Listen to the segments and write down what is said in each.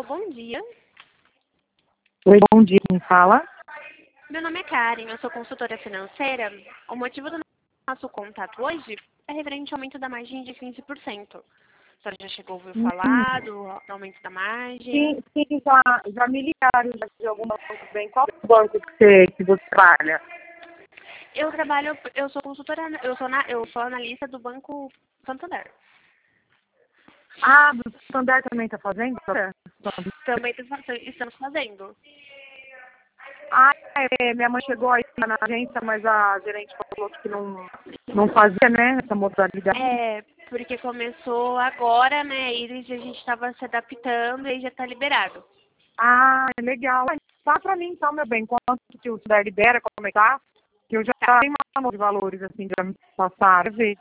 bom dia. Oi, bom dia, quem fala? Meu nome é Karen, eu sou consultora financeira. O motivo do nosso contato hoje é referente ao aumento da margem de 15%. A senhora já chegou a ouvir falar do aumento da margem? Sim, já me ligaram de algum banco bem. Qual banco que você trabalha? Eu sou consultora, eu sou analista do Banco Santander. Ah, do Santander também está fazendo? Também estamos fazendo. Ah, minha mãe chegou aí na agência, mas a gerente falou que não fazia, né, essa modalidade. É, porque começou agora, né, e a gente estava se adaptando e já está liberado. Ah, legal. Passa para mim então, meu bem, quanto que o Santander libera, como é que tá? Que eu já tenho uma de valores, assim, já me passaram, ver.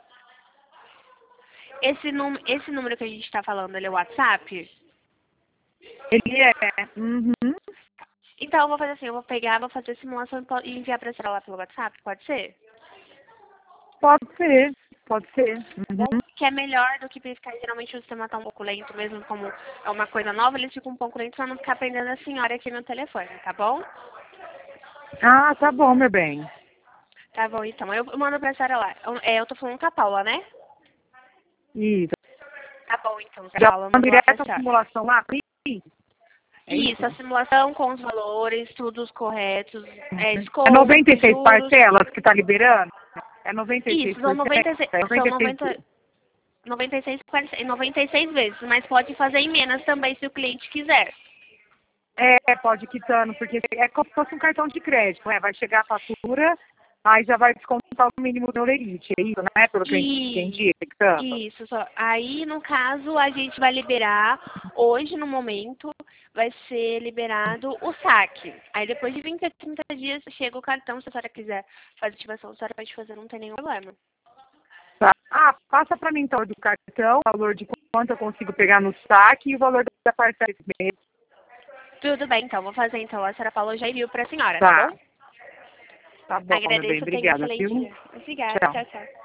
Esse número que a gente está falando, ele é o WhatsApp? Ele é. Uhum. Então, eu vou fazer assim, eu vou pegar, vou fazer a simulação e enviar para a senhora lá pelo WhatsApp, pode ser? Pode ser, pode ser. Bom, Uhum. que é melhor do que ficar, geralmente o sistema está um pouco lento, mesmo como é uma coisa nova, eles ficam um pouco lentos para não ficar prendendo a senhora aqui no telefone, tá bom? Ah, tá bom, meu bem. Tá bom, então, eu mando para a senhora lá. Eu tô falando com a Paula, né? Isso. Tá bom, então, Já Paula, eu manda mando lá para a direto a senhora. simulação lá? Sim. É Isso, a isso? simulação com os valores, tudo os corretos, É descontos, 96 juros. parcelas que tá liberando? É 96%? Isso, são 96, É são 96. 96 vezes, mas pode fazer em menos também se o cliente quiser. Pode ir quitando, porque é como se fosse um cartão de crédito, né? Vai chegar a fatura, aí já vai descontar o mínimo do limite, é isso, né? Pelo que eu E entendi, quitando. isso, só. Aí, no caso, a gente vai liberar, hoje, no momento, vai ser liberado o saque. Aí, depois de 20 a 30 dias, chega o cartão, se a senhora quiser fazer ativação, a senhora pode fazer, não tem nenhum problema. Tá. Ah, passa para mim então do cartão, o valor de quanto eu consigo pegar no saque e o valor da parcela desse mês. Tudo bem, então, vou fazer, então. A senhora Paula já enviou para a senhora, tá Tá. bom? Tá bom, meu bem, Agradeço, tenha um obrigada, excelente viu? dia. Obrigada, Tchau. tchau, tchau.